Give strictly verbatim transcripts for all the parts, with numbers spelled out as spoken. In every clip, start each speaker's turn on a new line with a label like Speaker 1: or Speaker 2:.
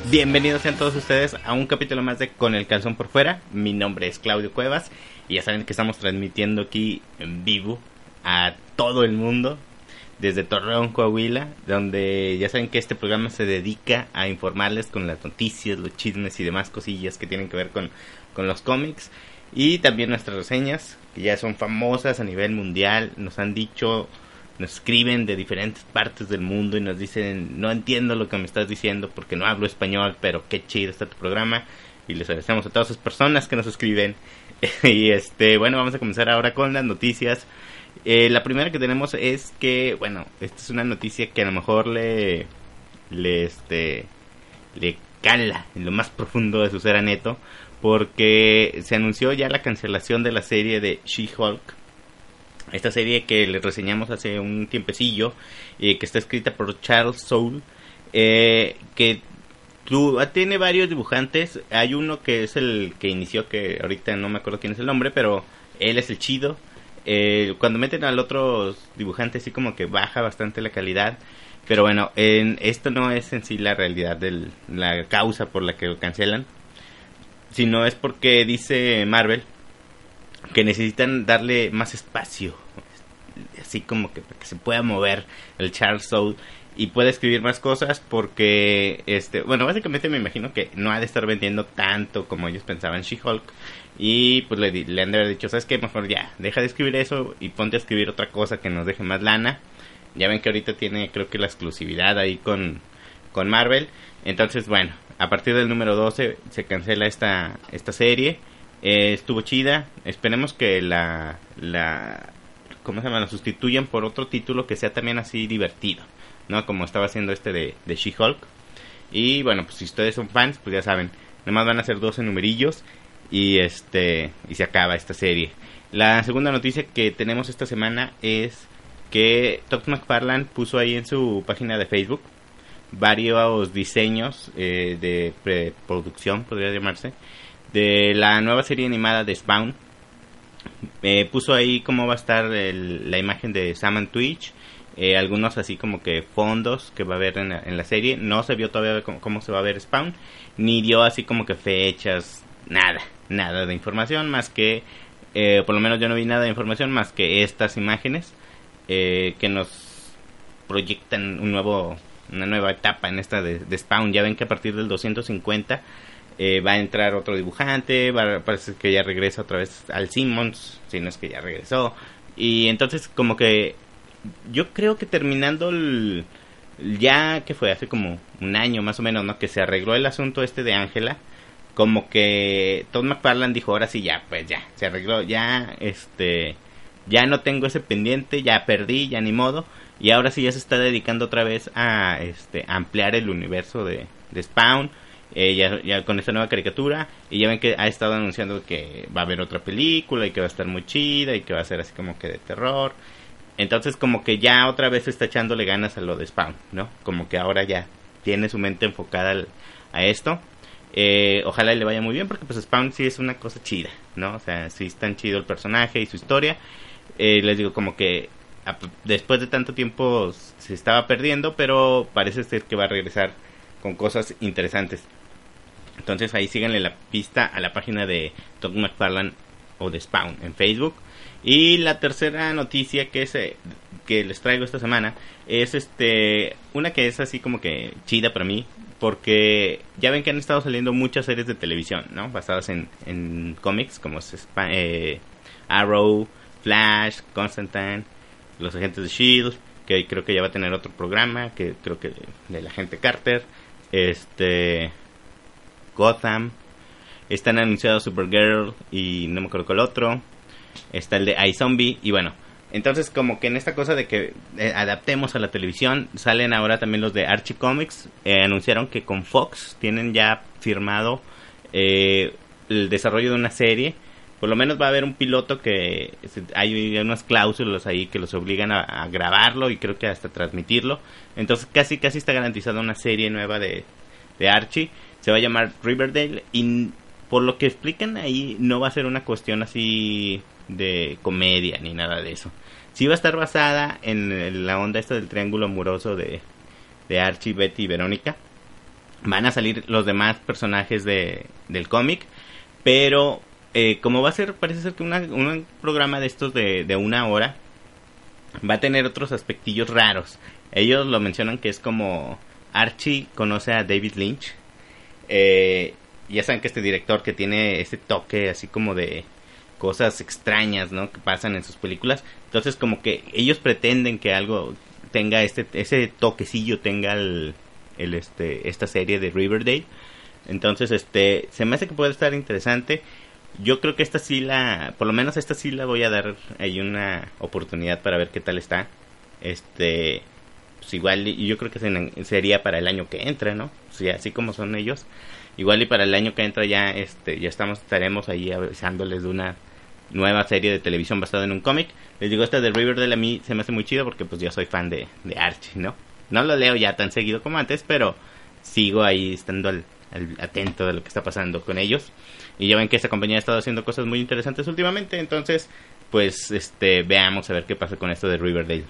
Speaker 1: Bienvenidos sean todos ustedes a un capítulo más de Con el Calzón por Fuera. Mi nombre es Claudio Cuevas y ya saben que estamos transmitiendo aquí en vivo a todo el mundo desde Torreón, Coahuila, donde ya saben que este programa se dedica a informarles con las noticias, los chismes y demás cosillas que tienen que ver con, con los cómics, y también nuestras reseñas, que ya son famosas a nivel mundial. Nos han dicho, nos escriben de diferentes partes del mundo y nos dicen: no entiendo lo que me estás diciendo porque no hablo español, pero qué chido está tu programa. Y les agradecemos a todas esas personas que nos escriben. Y este, bueno, vamos a comenzar ahora con las noticias. Eh, la primera que tenemos es que, bueno, esta es una noticia que a lo mejor le, le, este, le cala en lo más profundo de su ser a Neto, porque se anunció ya la cancelación de la serie de She-Hulk. Esta serie que les reseñamos hace un tiempecillo, eh, que está escrita por Charles Soule, eh, que tu, tiene varios dibujantes. Hay uno que es el que inició, que ahorita no me acuerdo quién es el nombre, pero él es el chido. Eh, cuando meten al otro dibujante, sí como que baja bastante la calidad. Pero bueno, en, esto no es en sí la realidad de la causa por la que lo cancelan, sino es porque dice Marvel que necesitan darle más espacio, así como que para que se pueda mover el Charles Soule y pueda escribir más cosas, porque este, bueno, básicamente me imagino que no ha de estar vendiendo tanto como ellos pensaban She-Hulk, y pues le, le han de haber dicho: ¿sabes qué? Mejor ya, deja de escribir eso y ponte a escribir otra cosa que nos deje más lana. Ya ven que ahorita tiene, creo que la exclusividad ahí con, con Marvel. Entonces, bueno, a partir del número doce se cancela esta, esta serie. Eh, estuvo chida. Esperemos que la, la ¿cómo se llama? La sustituyan por otro título que sea también así divertido, ¿no? Como estaba haciendo este de, de She-Hulk. Y bueno, pues si ustedes son fans, pues ya saben, nomás van a ser doce numerillos y este y se acaba esta serie. La segunda noticia que tenemos esta semana es que Todd McFarlane puso ahí en su página de Facebook varios diseños eh, de preproducción, podría llamarse, de la nueva serie animada de Spawn. Eh, puso ahí cómo va a estar el, la imagen de Sam and Twitch, eh, algunos así como que fondos que va a haber en la, en la serie. No se vio todavía cómo, cómo se va a ver Spawn, ni dio así como que fechas, nada, nada de información más que, eh, por lo menos yo no vi nada de información más que estas imágenes eh, que nos proyectan un nuevo, una nueva etapa en esta de, de Spawn. Ya ven que a partir del doscientos cincuenta Eh, va a entrar otro dibujante, va, parece que ya regresa otra vez Al Simmons, si no es que ya regresó. Y entonces como que yo creo que terminando el, ya que fue hace como un año más o menos, ¿no? Que se arregló el asunto este de Ángela, como que Todd McFarlane dijo: ahora sí ya, pues ya, se arregló, ya este, ya no tengo ese pendiente, ya perdí, ya ni modo. Y ahora sí ya se está dedicando otra vez a este, a ampliar el universo de, de Spawn. Eh, ya, ya con esta nueva caricatura, y ya ven que ha estado anunciando que va a haber otra película y que va a estar muy chida y que va a ser así como que de terror. Entonces como que ya otra vez está echándole ganas a lo de Spawn, ¿no? Como que ahora ya tiene su mente enfocada al, a esto. Eh, ojalá le vaya muy bien, porque pues Spawn sí es una cosa chida, ¿no? O sea, sí es tan chido el personaje y su historia. Eh, les digo, como que a, después de tanto tiempo se estaba perdiendo, pero parece ser que va a regresar con cosas interesantes. Entonces ahí síganle la pista a la página de Todd McFarlane o de Spawn en Facebook. Y la tercera noticia que es, eh, que les traigo esta semana es este una que es así como que chida para mí, porque ya ven que han estado saliendo muchas series de televisión, ¿no? Basadas en, en cómics como Sp- eh, Arrow, Flash, Constantine, Los Agentes de Shield, que creo que ya va a tener otro programa, que creo que de, de la agente Carter, este Gotham, están anunciados Supergirl y no me acuerdo cuál otro, está el de iZombie. Y bueno, entonces como que en esta cosa de que eh, adaptemos a la televisión, salen ahora también los de Archie Comics. Eh, anunciaron que con Fox tienen ya firmado eh, el desarrollo de una serie. Por lo menos va a haber un piloto que hay unas cláusulas ahí que los obligan a, a grabarlo y creo que hasta transmitirlo. Entonces casi casi está garantizada una serie nueva de, de Archie. Se va a llamar Riverdale, y por lo que explican ahí no va a ser una cuestión así de comedia ni nada de eso. Sí va a estar basada en la onda esta del triángulo amoroso de, de Archie, Betty y Verónica. van a salir los demás personajes de, del cómic, pero eh, como va a ser, parece ser que una, un programa de estos de, de una hora, va a tener otros aspectillos raros. Ellos lo mencionan que es como Archie conoce a David Lynch. Eh, ya saben que este director que tiene ese toque así como de cosas extrañas, ¿no? Que pasan en sus películas. Entonces como que ellos pretenden que algo tenga este ese toquecillo, tenga el, el este esta serie de Riverdale. Entonces este se me hace que puede estar interesante. Yo creo que esta sí la, por lo menos esta sí la voy a dar ahí una oportunidad para ver qué tal está. Este, pues igual y yo creo que se, sería para el año que entra, ¿no? O sea, así como son ellos, igual y para el año que entra ya este ya estamos estaremos ahí avisándoles de una nueva serie de televisión basada en un cómic. Les digo, esta de Riverdale a mí se me hace muy chido porque pues yo soy fan de, de Archie, ¿no? No lo leo ya tan seguido como antes, pero sigo ahí estando al, al atento de lo que está pasando con ellos. Y ya ven que esta compañía ha estado haciendo cosas muy interesantes últimamente. Entonces, pues, este, veamos a ver qué pasa con esto de Riverdale.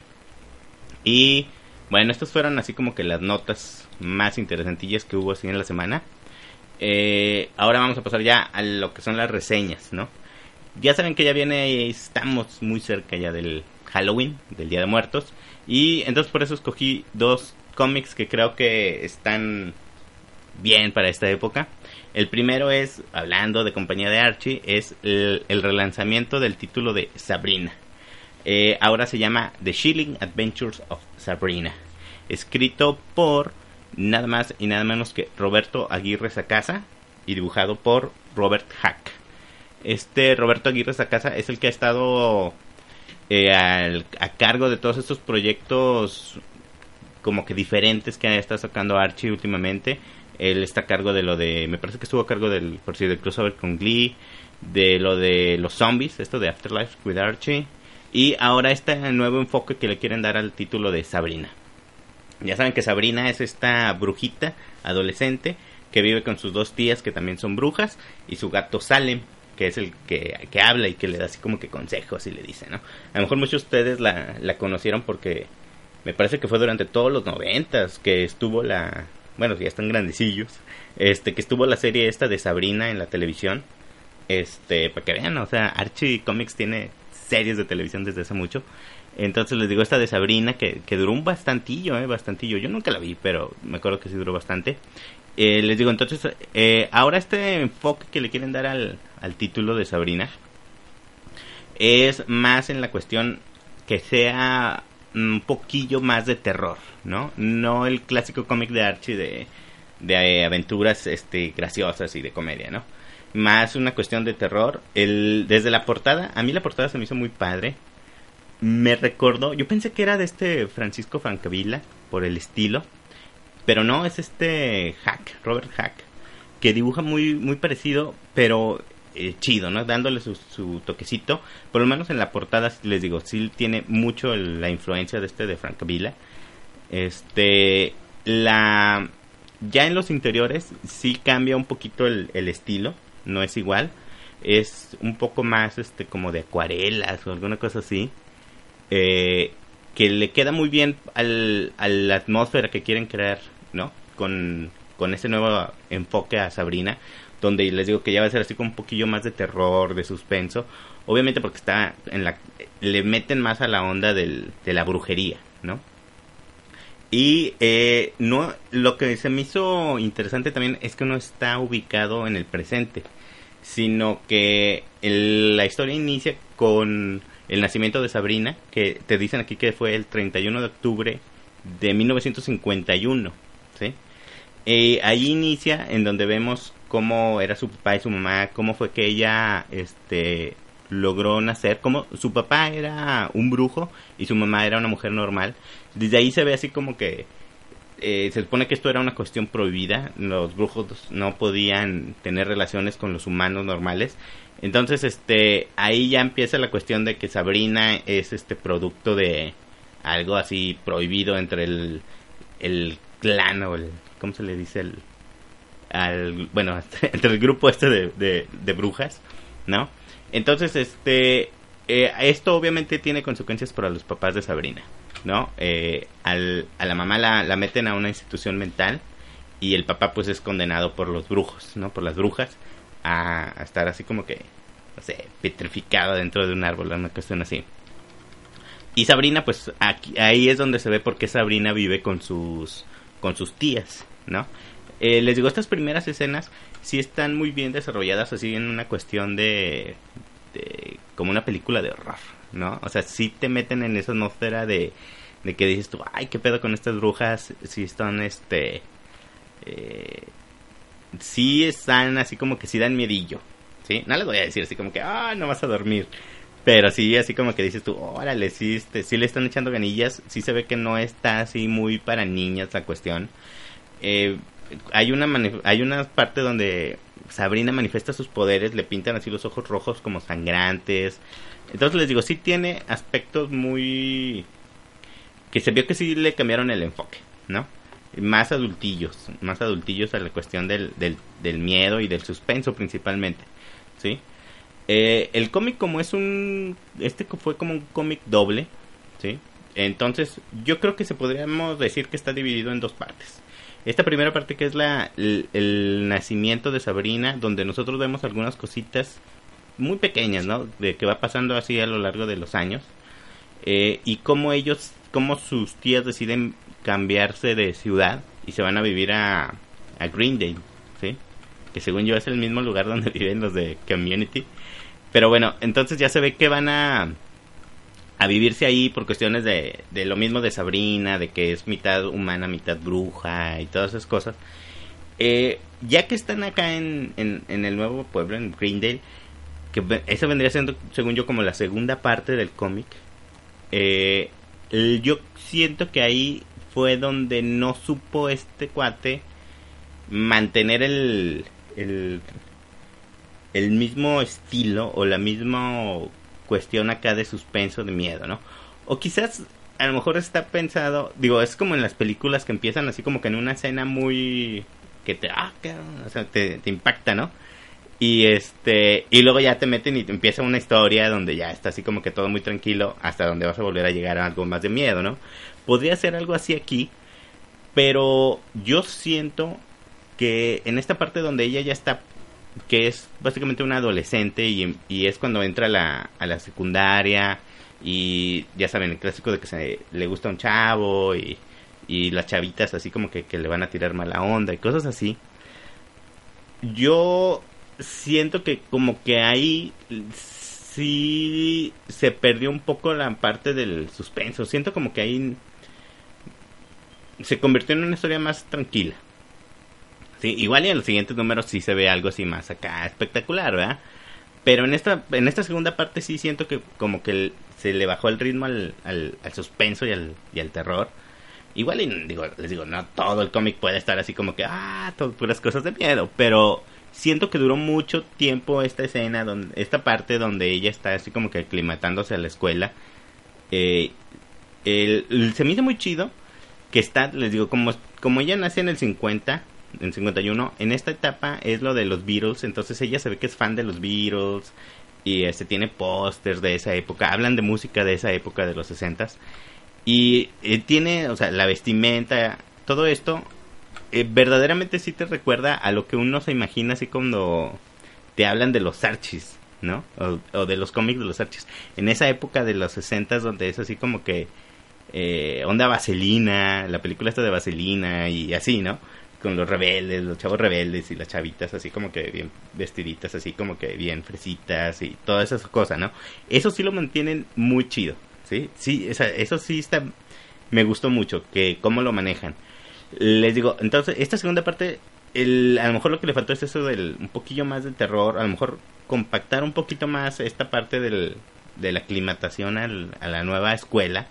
Speaker 1: Y, bueno, estas fueron así como que las notas más interesantillas que hubo así en la semana. Eh, ahora vamos a pasar ya a lo que son las reseñas, ¿no? Ya saben que ya viene, estamos muy cerca ya del Halloween, del Día de Muertos. Y entonces por eso escogí dos cómics que creo que están bien para esta época. El primero es, hablando de compañía de Archie, es el, el relanzamiento del título de Sabrina. Eh, ahora se llama The Chilling Adventures of Sabrina. Escrito por nada más y nada menos que Roberto Aguirre Sacasa y dibujado por Robert Hack. Este Roberto Aguirre Sacasa es el que ha estado eh, al, a cargo de todos estos proyectos como que diferentes que está sacando Archie últimamente. Él está a cargo de lo de, me parece que estuvo a cargo del, por si del crossover con Glee, de lo de los zombies, esto de Afterlife with Archie, y ahora este nuevo enfoque que le quieren dar al título de Sabrina. Ya saben que Sabrina es esta brujita adolescente que vive con sus dos tías que también son brujas y su gato Salem, que es el que, que habla y que le da así como que consejos y le dice, ¿no? A lo mejor muchos de ustedes la, la conocieron porque me parece que fue durante todos los noventas que estuvo la... Bueno, ya están grandecillos. Este, que estuvo la serie esta de Sabrina en la televisión. Este, para que vean, o sea, Archie Comics tiene series de televisión desde hace mucho. Entonces les digo, esta de Sabrina, que, que duró un bastantillo, eh, bastantillo. Yo nunca la vi, pero me acuerdo que sí duró bastante. Eh, les digo, entonces, eh, ahora este enfoque que le quieren dar al, al título de Sabrina es más en la cuestión que sea un poquillo más de terror, ¿no? No el clásico cómic de Archie de, de aventuras este, graciosas y de comedia, ¿no? Más una cuestión de terror. El, desde la portada, a mí la portada se me hizo muy padre. Me recordó, yo pensé que era de este Francisco Francavilla, por el estilo, pero no, es este Hack, Robert Hack, que dibuja muy, muy parecido, pero eh, chido, ¿no? Dándole su, su toquecito. Por lo menos en la portada, les digo, sí tiene mucho el, la influencia de este de Francavilla. Este, la, ya en los interiores sí cambia un poquito el, el estilo, no es igual, es un poco más este como de acuarelas o alguna cosa así, eh, que le queda muy bien al, a la atmósfera que quieren crear, ¿no? Con, con ese nuevo enfoque a Sabrina, donde les digo que ya va a ser así como un poquillo más de terror, de suspenso, obviamente porque está en la, le meten más a la onda del, de la brujería, ¿no? Y eh, no, lo que se me hizo interesante también es que no está ubicado en el presente, sino que el, la historia inicia con el nacimiento de Sabrina, que te dicen aquí que fue el treinta y uno de octubre de mil novecientos cincuenta y uno, ¿sí? Eh, ahí inicia en donde vemos cómo era su papá y su mamá, cómo fue que ella este logró nacer, cómo su papá era un brujo y su mamá era una mujer normal. Desde ahí se ve así como que eh, se supone que esto era una cuestión prohibida, los brujos no podían tener relaciones con los humanos normales. Entonces este ahí ya empieza la cuestión de que Sabrina es este producto de algo así prohibido entre el el clan o el, ¿cómo se le dice? El, al, bueno, entre el grupo este de, de, de brujas, ¿no? Entonces, este, eh, esto obviamente tiene consecuencias para los papás de Sabrina, ¿no? Eh, al, a la mamá la, la meten a una institución mental y el papá pues es condenado por los brujos, ¿no? Por las brujas a, a estar así como que, no sé, petrificado dentro de un árbol, una cuestión así. Y Sabrina, pues aquí, ahí es donde se ve por qué Sabrina vive con sus, con sus tías, ¿no? Eh, les digo, estas primeras escenas sí están muy bien desarrolladas, así en una cuestión de, de como una película de horror, ¿no? O sea, sí te meten en esa atmósfera de, de que dices tú, ay, qué pedo con estas brujas, si están, este, eh, sí están así como que sí dan miedillo, ¿sí? No les voy a decir así como que, ah, no vas a dormir. Pero sí, así como que dices tú, órale, sí, este, sí le están echando ganillas. Sí se ve que no está así muy para niñas la cuestión. Eh, hay una manif- hay una parte donde Sabrina manifiesta sus poderes, le pintan así los ojos rojos como sangrantes. Entonces les digo, sí tiene aspectos muy... que se vio que sí le cambiaron el enfoque, ¿no? Más adultillos, más adultillos a la cuestión del, del, del miedo y del suspenso principalmente, ¿sí? Eh, el cómic como es un... Este fue como un cómic doble, ¿sí? Entonces yo creo que se podríamos decir que está dividido en dos partes. Esta primera parte que es la el, el nacimiento de Sabrina, donde nosotros vemos algunas cositas muy pequeñas, ¿no? De que va pasando así a lo largo de los años. Eh, y cómo ellos, cómo sus tías deciden cambiarse de ciudad y se van a vivir a, a Greendale, ¿sí? Que según yo es el mismo lugar donde viven los de Community. Pero bueno, entonces ya se ve que van a, a vivirse ahí por cuestiones de, de lo mismo de Sabrina, de que es mitad humana, mitad bruja y todas esas cosas. Eh, ya que están acá en, en, en el nuevo pueblo, en Greendale, que eso vendría siendo, según yo, como la segunda parte del cómic, eh, yo siento que ahí fue donde no supo este cuate mantener el... el el mismo estilo o la misma cuestión acá de suspenso, de miedo, ¿no? O quizás a lo mejor está pensado, digo, es como en las películas que empiezan así como que en una escena muy que te, ah, o sea, te, te impacta, ¿no? Y este, y luego ya te meten y te empieza una historia donde ya está así como que todo muy tranquilo hasta donde vas a volver a llegar a algo más de miedo, ¿no? Podría ser algo así aquí, pero yo siento que en esta parte donde ella ya está, que es básicamente una adolescente y, y es cuando entra a la, a la secundaria y ya saben, el clásico de que se le gusta un chavo y, y las chavitas así como que, que le van a tirar mala onda y cosas así. Yo siento que como que ahí sí se perdió un poco la parte del suspenso. Siento como que ahí se convirtió en una historia más tranquila. Sí, igual y en los siguientes números sí se ve algo así más acá espectacular, ¿verdad? Pero en esta en esta segunda parte sí siento que como que el, se le bajó el ritmo al, al, al suspenso y al, y al terror. Igual y digo, les digo, no todo el cómic puede estar así como que, ah, todo, puras cosas de miedo. Pero siento que duró mucho tiempo esta escena, donde esta parte donde ella está así como que aclimatándose a la escuela. Eh, el, el, se me hizo muy chido que está, les digo, como, como ella nace en el cincuenta... en cincuenta y uno, en esta etapa es lo de los Beatles, entonces ella se ve que es fan de los Beatles y este tiene pósters de esa época, hablan de música de esa época de los sesentas y eh, tiene, o sea, la vestimenta, todo esto eh, verdaderamente sí te recuerda a lo que uno se imagina así cuando te hablan de los Archies, ¿no? O, o de los cómics de los Archies, en esa época de los sesentas donde es así como que eh, onda Vaselina, la película esta de Vaselina y así, ¿no? Con los rebeldes, los chavos rebeldes y las chavitas así como que bien vestiditas, así como que bien fresitas y todas esas cosas, ¿no? Eso sí lo mantienen muy chido, ¿sí? Sí, esa, eso sí está, me gustó mucho, que cómo lo manejan. Les digo, entonces, esta segunda parte, el, a lo mejor lo que le faltó es eso del, un poquillo más de terror, a lo mejor compactar un poquito más esta parte del, de la aclimatación al, a la nueva escuela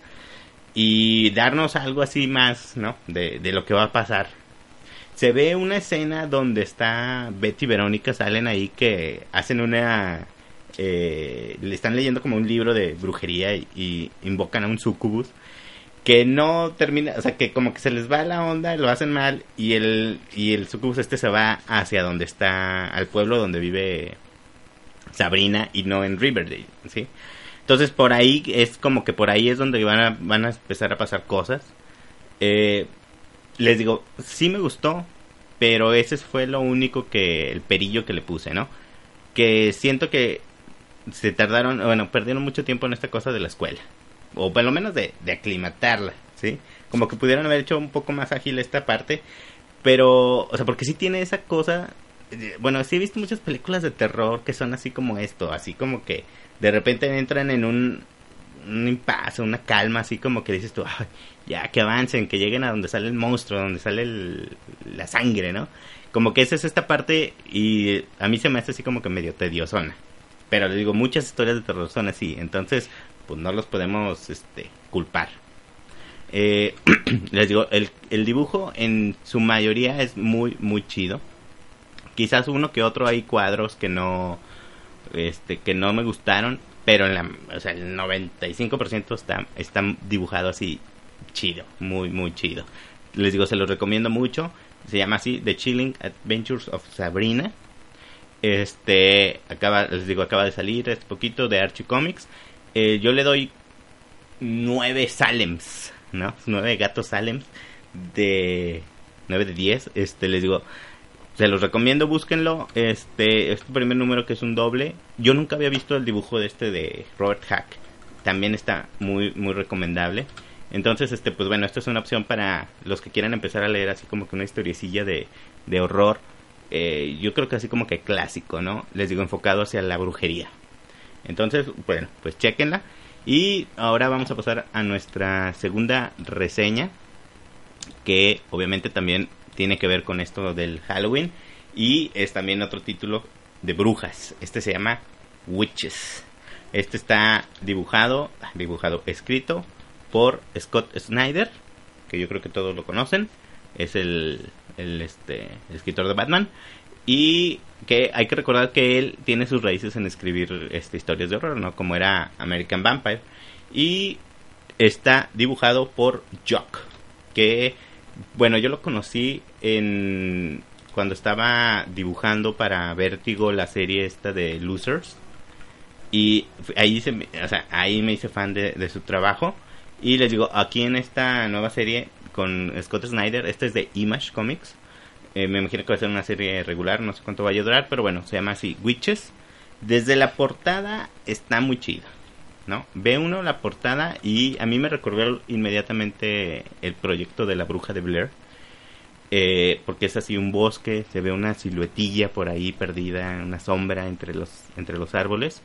Speaker 1: y darnos algo así más, ¿no? De, de lo que va a pasar. Se ve una escena donde está Betty y Verónica, salen ahí que hacen una... Eh, le están leyendo como un libro de brujería y, y invocan a un sucubus que no termina, o sea, que como que se les va la onda, lo hacen mal y el y el sucubus este se va hacia donde está, al pueblo donde vive Sabrina y no en Riverdale, ¿sí? Entonces por ahí es como que por ahí es donde van a, van a empezar a pasar cosas. Eh... Les digo, sí me gustó, pero ese fue lo único que, el perillo que le puse, ¿no? Que siento que se tardaron, bueno, perdieron mucho tiempo en esta cosa de la escuela, o por lo menos de, de aclimatarla, ¿sí? Como que pudieron haber hecho un poco más ágil esta parte, pero, o sea, porque sí tiene esa cosa, bueno, sí he visto muchas películas de terror que son así como esto, así como que de repente entran en un, un impasse, una calma, así como que dices tú, ay, ya que avancen, que lleguen a donde sale el monstruo, donde sale el, la sangre, ¿no? Como que esa es esta parte y a mí se me hace así como que medio tediosona. Pero les digo, muchas historias de terror son así, entonces pues no los podemos este culpar. Eh, les digo, el, el dibujo en su mayoría es muy, muy chido. Quizás uno que otro hay cuadros que no, este, que no me gustaron, pero en la, o sea, el noventa y cinco por ciento está, está dibujado así chido, muy, muy chido. Les digo, se los recomiendo mucho. Se llama así The Chilling Adventures of Sabrina. Este, acaba, les digo, acaba de salir es poquito de Archie Comics. Eh, yo le doy nueve Salems, ¿no? Nueve gatos Salems de nueve de diez. Este, les digo, se los recomiendo, búsquenlo. Este, este primer número que es un doble. Yo nunca había visto el dibujo de este de Robert Hack. También está muy, muy recomendable. Entonces, este, pues bueno, esto es una opción para los que quieran empezar a leer así como que una historiecilla de, de horror. Eh, yo creo que así como que clásico, ¿no? Les digo, enfocado hacia la brujería. Entonces, bueno, pues chequenla. Y ahora vamos a pasar a nuestra segunda reseña, que obviamente también tiene que ver con esto del Halloween. Y es también otro título de brujas. Este se llama Witches. Este está dibujado, dibujado, escrito por Scott Snyder, que yo creo que todos lo conocen. Es el, el, este, el escritor de Batman. Y que hay que recordar que él tiene sus raíces en escribir este, historias de horror, ¿no? Como era American Vampire. Y está dibujado por Jock, que, bueno, yo lo conocí en cuando estaba dibujando para Vértigo la serie esta de Losers. Y ahí, se, o sea, ahí me hice fan de, de su trabajo. Y les digo, aquí en esta nueva serie con Scott Snyder, esta es de Image Comics. Eh, me imagino que va a ser una serie regular, no sé cuánto vaya a durar, pero bueno, se llama así, Witches. Desde la portada está muy chido, ¿no? Ve uno la portada y a mí me recordó inmediatamente el proyecto de la bruja de Blair. Eh, porque es así un bosque, se ve una siluetilla por ahí perdida, una sombra entre los, entre los árboles.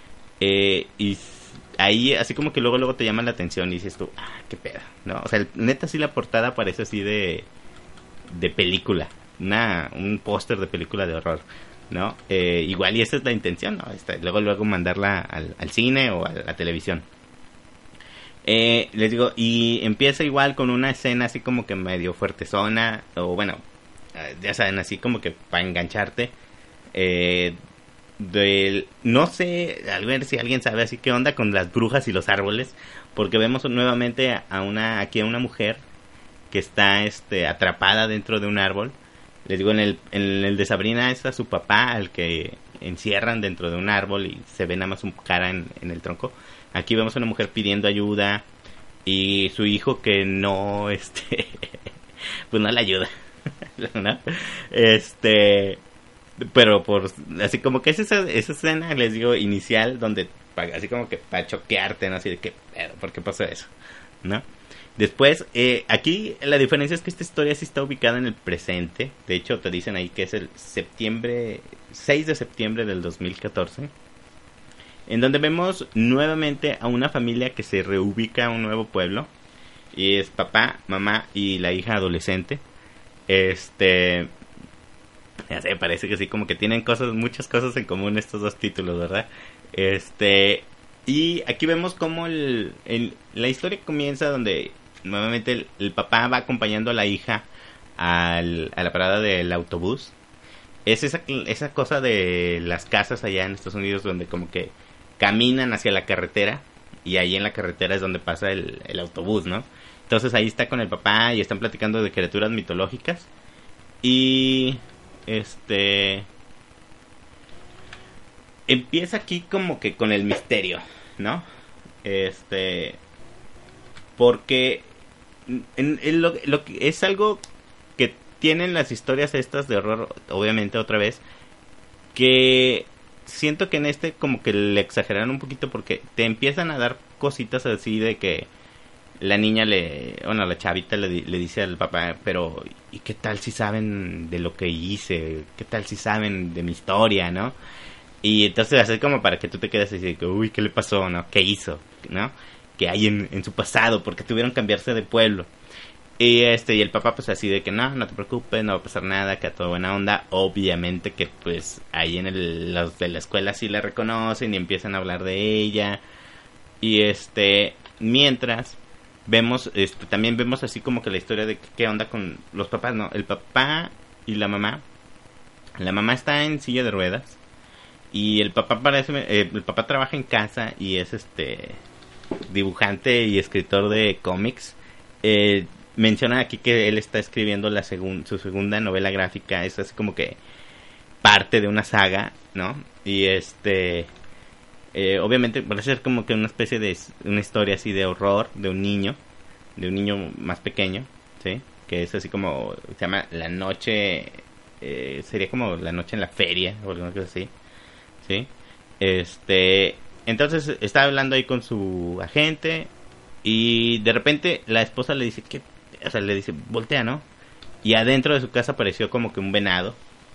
Speaker 1: Eh, y ahí así como que luego luego te llama la atención y dices tú, ah, qué pedo, ¿no? O sea, el, neta sí la portada parece así de de película, una, un póster de película de horror, ¿no? Eh, igual y esa es la intención, ¿no? Esta, luego luego mandarla al, al cine o a la televisión. Eh, les digo, y empieza igual con una escena así como que medio fuertezona, o bueno, ya saben, así como que para engancharte. Eh, del, no sé, a ver si alguien sabe así qué onda con las brujas y los árboles, porque vemos nuevamente a una, aquí a una mujer que está este atrapada dentro de un árbol. Les digo, en el, en el de Sabrina es a su papá al que encierran dentro de un árbol y se ve nada más su cara en, en el tronco. Aquí vemos a una mujer pidiendo ayuda y su hijo que no, este, pues no le ayuda, ¿no? Este, pero por, así como que es esa, esa escena, les digo, inicial, donde, así como que para choquearte, ¿no? Así de que, ¿por qué pasó eso? ¿No? Después, eh, aquí la diferencia es que esta historia sí está ubicada en el presente. De hecho, te dicen ahí que es el septiembre, seis de septiembre del dos mil catorce. En donde vemos nuevamente a una familia que se reubica a un nuevo pueblo. Y es papá, mamá y la hija adolescente. Este, ya sé, parece que sí, como que tienen cosas, muchas cosas en común estos dos títulos, ¿verdad? Este, y aquí vemos cómo el, el, la historia comienza donde nuevamente el, el papá va acompañando a la hija al, a la parada del autobús. Es esa, esa cosa de las casas allá en Estados Unidos donde como que caminan hacia la carretera y ahí en la carretera es donde pasa el, el autobús, ¿no? Entonces ahí está con el papá y están platicando de criaturas mitológicas y este empieza aquí como que con el misterio, ¿no? Este, porque en, en lo, lo que es algo que tienen las historias estas de horror, obviamente otra vez, que siento que en este como que le exageraron un poquito porque te empiezan a dar cositas así de que la niña le, bueno, la chavita le, le dice al papá, pero ¿y qué tal si saben de lo que hice? ¿Qué tal si saben de mi historia, no? Y entonces así como para que tú te quedes así de que, uy, ¿qué le pasó, no? ¿Qué hizo, no? ¿Qué hay en, en su pasado? ¿Por qué tuvieron que cambiarse de pueblo? Y este y el papá pues así de que no, no te preocupes, no va a pasar nada, que a toda buena onda. Obviamente que pues ahí en el, los de la escuela sí la reconocen y empiezan a hablar de ella. Y este, mientras vemos, este, también vemos así como que la historia de qué onda con los papás, ¿no? El papá y la mamá. La mamá está en silla de ruedas y el papá parece, eh, el papá trabaja en casa y es este dibujante y escritor de cómics. Eh, menciona aquí que él está escribiendo la segun, su segunda novela gráfica, es así como que parte de una saga, ¿no? Y este eh, obviamente parece ser como que una especie de una historia así de horror de un niño, de un niño más pequeño, ¿sí? Que es así como, se llama La Noche, eh, sería como La Noche en la Feria o alguna cosa así, ¿sí? Este, entonces está hablando ahí con su agente y de repente la esposa le dice que, o sea, le dice, voltea, ¿no? Y adentro de su casa apareció como que un venado.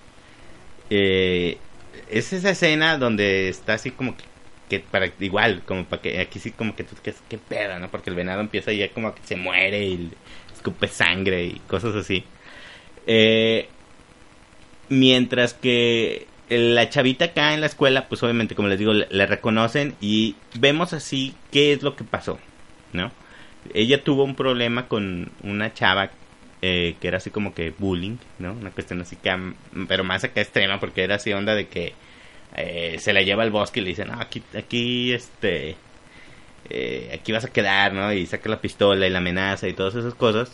Speaker 1: Eh, es esa escena donde está así como que, que para igual, como para que aquí sí como que tú que qué pedo, ¿no? Porque el venado empieza ya como que se muere y escupe sangre y cosas así. Eh, mientras que la chavita acá en la escuela, pues obviamente, como les digo, le, le reconocen y vemos así qué es lo que pasó, ¿no? Ella tuvo un problema con una chava eh, que era así como que bullying, ¿no? Una cuestión así que, pero más acá extrema, porque era así onda de que eh, se la lleva al bosque y le dice, no, aquí, aquí, este, eh, aquí vas a quedar, ¿no? Y saca la pistola y la amenaza y todas esas cosas.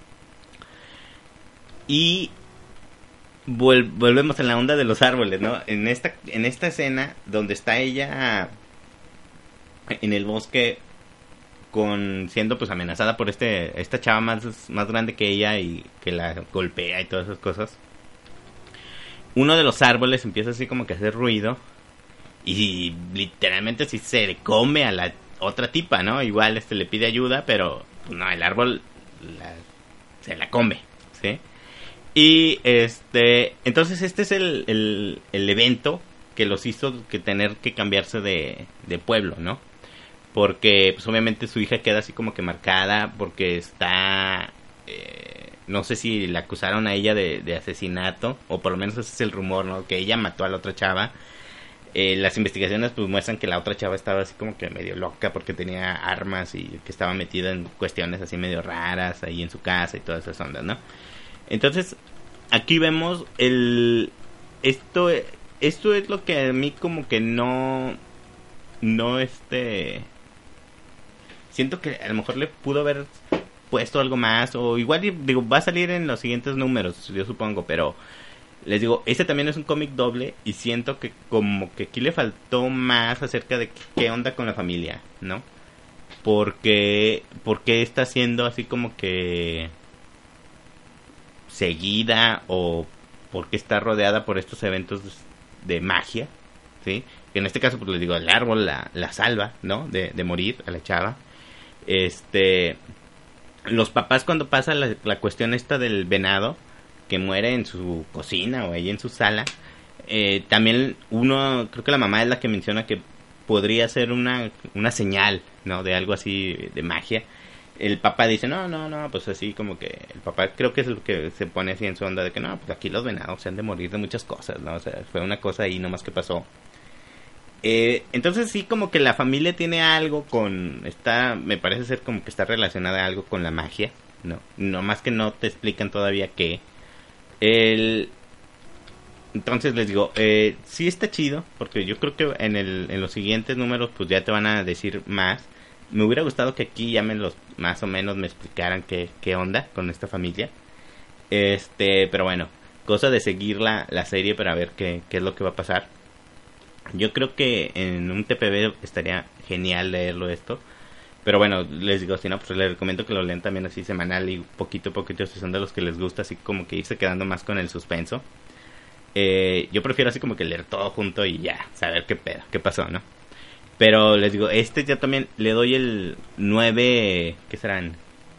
Speaker 1: Y vol- volvemos en la onda de los árboles, ¿no? En esta, en esta escena donde está ella en el bosque con siendo pues amenazada por este esta chava más más grande que ella y que la golpea y todas esas cosas. Uno de los árboles empieza así como que a hacer ruido y literalmente así se le come a la otra tipa, ¿no? Igual este le pide ayuda, pero pues, no, el árbol la, se la come, ¿sí? Y este entonces este es el, el, el evento que los hizo que tener que cambiarse de, de pueblo, ¿no? Porque pues obviamente su hija queda así como que marcada porque está eh, no sé si la acusaron a ella de, de asesinato o por lo menos ese es el rumor, ¿no? Que ella mató a la otra chava. Eh, las investigaciones pues muestran que la otra chava estaba así como que medio loca porque tenía armas y que estaba metida en cuestiones así medio raras ahí en su casa y todas esas ondas, ¿no? Entonces aquí vemos el esto esto es lo que a mí como que no no este siento que a lo mejor le pudo haber puesto algo más o igual digo va a salir en los siguientes números yo supongo, pero les digo este también es un cómic doble y siento que como que aquí le faltó más acerca de qué onda con la familia, ¿no? Porque porque está siendo así como que seguida o porque está rodeada por estos eventos de magia, ¿sí? Que en este caso pues les digo el árbol la, la salva, ¿no? De, de morir a la chava. Este, los papás cuando pasa la, la cuestión esta del venado que muere en su cocina o ahí en su sala, eh, también uno, creo que la mamá es la que menciona que podría ser una, una señal, ¿no? De algo así de magia. El papá dice, no, no, no, pues así como que el papá creo que es lo que se pone así en su onda de que no, pues aquí los venados se han de morir de muchas cosas, ¿no? O sea, fue una cosa ahí nomás que pasó. Eh, entonces sí como que la familia tiene algo con está me parece ser como que está relacionada a algo con la magia, no no más que no te explican todavía qué. El entonces les digo eh, sí está chido porque yo creo que en el en los siguientes números pues ya te van a decir más. Me hubiera gustado que aquí ya me los más o menos me explicaran qué qué onda con esta familia, este pero bueno, cosa de seguir la la serie para ver qué qué es lo que va a pasar. Yo creo que en un T P B estaría genial leerlo esto. Pero bueno, les digo, si no, pues les recomiendo que lo lean también así semanal y poquito a poquito, si son de los que les gusta, así como que irse quedando más con el suspenso. Eh, yo prefiero así como que leer todo junto y ya, saber qué pedo, qué pasó, ¿no? Pero les digo, este ya también le doy el nueve, ¿qué serán?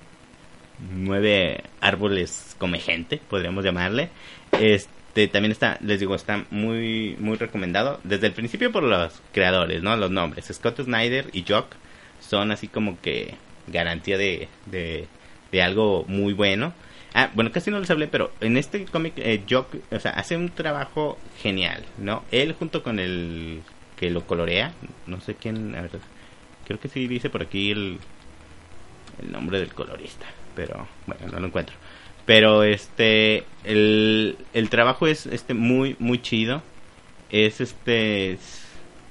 Speaker 1: Nueve árboles come gente, podríamos llamarle. Este también está, les digo, está muy muy recomendado desde el principio por los creadores, ¿no? Los nombres, Scott Snyder y Jock son así como que garantía de, de, de algo muy bueno. Ah, bueno, casi no les hablé, pero en este cómic eh, Jock, o sea, hace un trabajo genial, ¿no? Él junto con el que lo colorea, no sé quién, a ver, creo que sí dice por aquí el, el nombre del colorista, pero bueno, no lo encuentro. Pero este el, el trabajo es este muy muy chido. Es este es,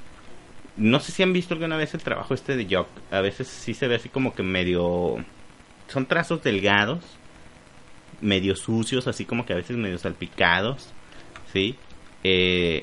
Speaker 1: no sé si han visto alguna vez el trabajo este de Jock. A veces sí se ve así como que medio, son trazos delgados, medio sucios, así como que a veces medio salpicados, ¿sí? Eh,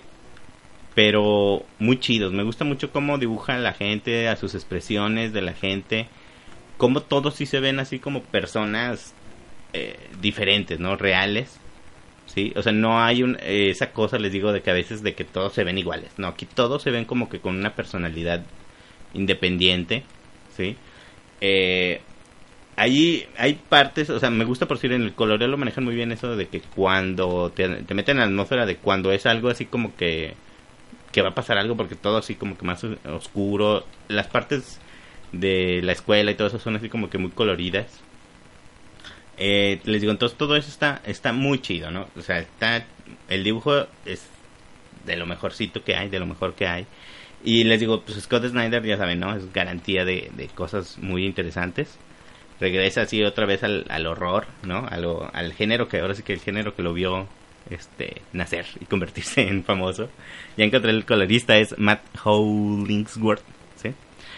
Speaker 1: pero muy chidos. Me gusta mucho cómo dibuja la gente, a sus expresiones de la gente, cómo todos sí se ven así como personas eh, diferentes, ¿no? Reales, ¿sí? O sea, no hay un, eh, esa cosa, les digo, de que a veces de que todos se ven iguales. No, aquí todos se ven como que con una personalidad independiente, ¿sí? Eh, ahí hay partes, o sea, me gusta por decir, en el coloreo lo manejan muy bien eso de que cuando te, te meten en la atmósfera de cuando es algo así como que que va a pasar algo, porque todo así como que más oscuro, las partes de la escuela y todo eso son así como que muy coloridas. Eh, les digo, entonces todo eso está está muy chido, ¿no? O sea, está, el dibujo es de lo mejorcito que hay, de lo mejor que hay. Y les digo, pues Scott Snyder, ya saben, ¿no? Es garantía de, de cosas muy interesantes. Regresa así otra vez al, al horror, ¿no? A lo, al género que ahora sí que el género que lo vio este nacer y convertirse en famoso. Ya encontré el colorista, es Matt Hollingsworth, ¿sí?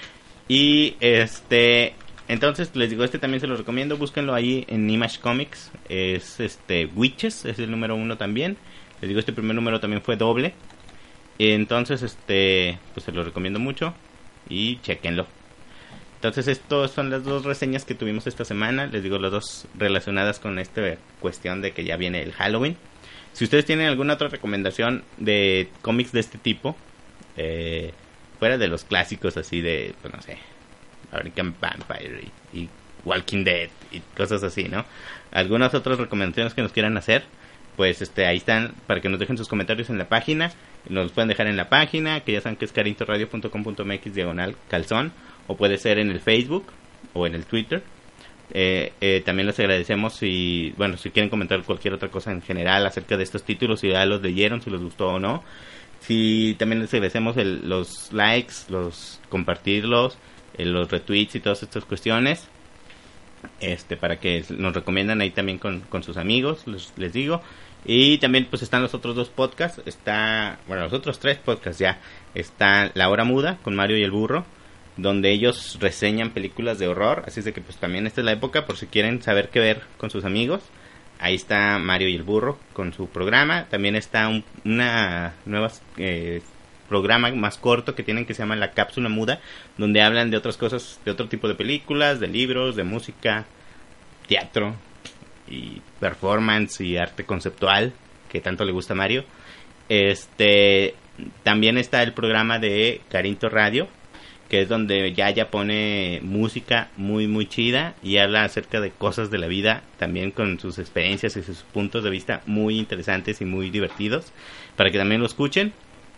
Speaker 1: Y este, entonces les digo, este también se lo recomiendo, búsquenlo ahí en Image Comics. Es este Witches, es el número uno también. Les digo, este primer número también fue doble. Entonces, este, pues se lo recomiendo mucho y chequenlo. Entonces, estas son las dos reseñas que tuvimos esta semana. Les digo, las dos relacionadas con esta cuestión de que ya viene el Halloween. Si ustedes tienen alguna otra recomendación de cómics de este tipo, eh, fuera de los clásicos así de, pues no sé, American Vampire y, y Walking Dead y cosas así, ¿no? Algunas otras recomendaciones que nos quieran hacer, pues este ahí están para que nos dejen sus comentarios en la página. Nos pueden dejar en la página, que ya saben que es carintoradio punto com punto m x diagonal calzón, o puede ser en el Facebook o en el Twitter. Eh, eh, también les agradecemos si, bueno, si quieren comentar cualquier otra cosa en general acerca de estos títulos, si ya los leyeron, si les gustó o no. Si también les agradecemos el, los likes, los compartirlos, eh, los retweets y todas estas cuestiones, este, para que nos recomiendan ahí también con, con sus amigos, les, les digo. Y también pues están los otros dos podcasts, está, bueno, los otros tres podcasts ya, está La Hora Muda con Mario y el Burro, donde ellos reseñan películas de horror, así es de que pues también esta es la época por si quieren saber qué ver con sus amigos. Ahí está Mario y el Burro con su programa. También está un una nueva eh, programa más corto que tienen que se llama La Cápsula Muda, donde hablan de otras cosas, de otro tipo de películas, de libros, de música, teatro y performance y arte conceptual que tanto le gusta a Mario. Este también está el programa de Carinto Radio, que es donde ya ya pone música muy muy chida y habla acerca de cosas de la vida, también con sus experiencias y sus puntos de vista muy interesantes y muy divertidos, para que también lo escuchen.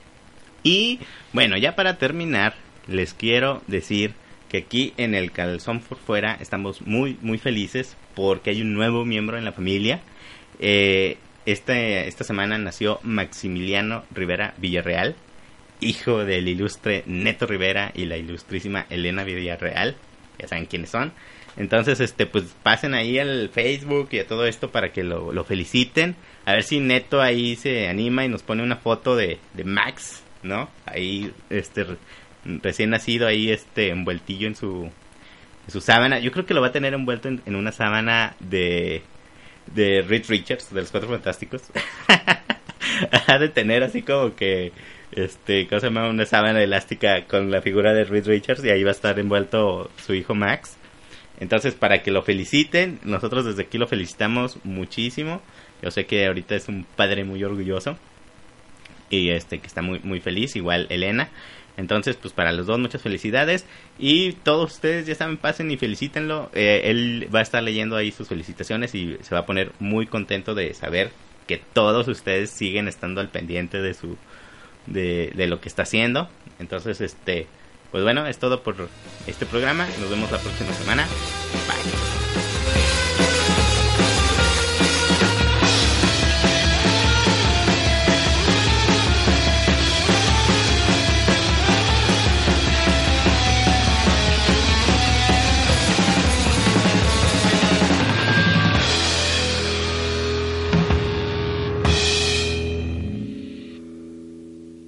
Speaker 1: Y bueno, ya para terminar, les quiero decir que aquí en el Calzón por Fuera estamos muy muy felices porque hay un nuevo miembro en la familia. Eh, este, esta semana nació Maximiliano Rivera Villarreal, hijo del ilustre Neto Rivera y la ilustrísima Elena Villarreal, ya saben quiénes son. Entonces, este, pues pasen ahí al Facebook y a todo esto para que lo, lo feliciten. A ver si Neto ahí se anima y nos pone una foto de, de Max, ¿no? Ahí, este, recién nacido ahí, este, envueltillo en su, en su sábana. Yo creo que lo va a tener envuelto en, en una sábana de, de Reed Richards, de los Cuatro Fantásticos. Ha de tener así como que este, ¿cómo se llama? Una sábana elástica con la figura de Reed Richards y ahí va a estar envuelto su hijo Max. Entonces, para que lo feliciten, nosotros desde aquí lo felicitamos muchísimo. Yo sé que ahorita es un padre muy orgulloso y este que está muy muy feliz, igual Elena. Entonces, pues para los dos muchas felicidades y todos ustedes ya saben, pasen y felicítenlo. Eh, él va a estar leyendo ahí sus felicitaciones y se va a poner muy contento de saber que todos ustedes siguen estando al pendiente de su de, de lo que está haciendo. Entonces, este, pues bueno, es todo por este programa. Nos vemos la próxima semana. Bye.